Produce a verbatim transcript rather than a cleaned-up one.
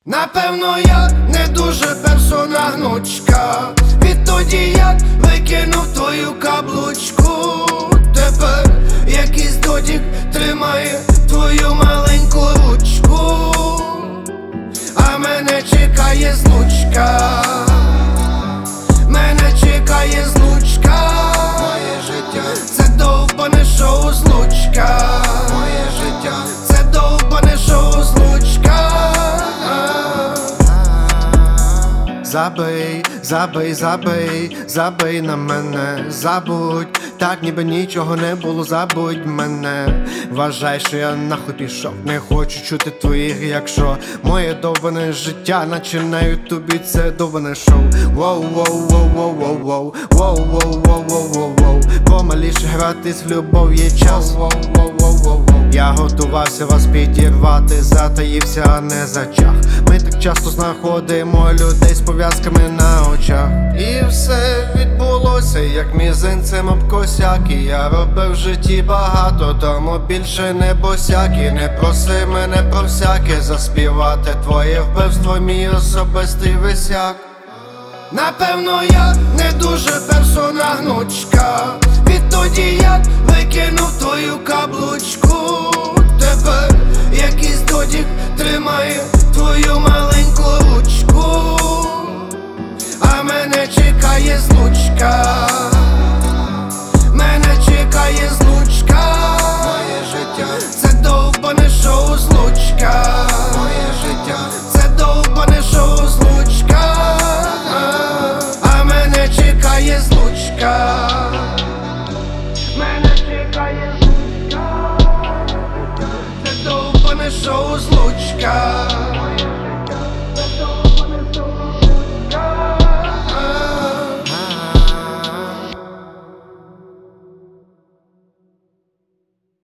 Напевно, я не дуже персона гнучка. Відтоді як викинув твою каблучку. Тепер якийсь додік тримає твою маленьку ручку, а мене чекає злучка. Мене чекає злучка. Моє життя це довбане шоу злучка. Моє життя це довбане шоу злучка. Забий, забий, забий, забий на мене, забудь, так ніби нічого не було, забудь мене. Вважай, що я нахуй пішов, не хочу чути твоїх, якщо моє довбане життя, наче на ютубі це довбане шоу. Воу, воу, воу, воу, воу, воу, воу, воу, воу, воу, воу, воу. Помаліше гратись в любов є час. Воу, воу, воу, воу, воу. Я готувався вас підірвати, затаївся, а не зачах. Ми так часто знаходимо людей з пов'язками на очах. І все відбулося, як мізинцем об косяк. І я робив в житті багато, тому більше не босяк. І не проси мене про всяке заспівати твоє вбивство, мій особистий висяк. Напевно, я не дуже персона гнучка. Відтоді як викинув твою каблучку. Тепер якийсь додік тримає твою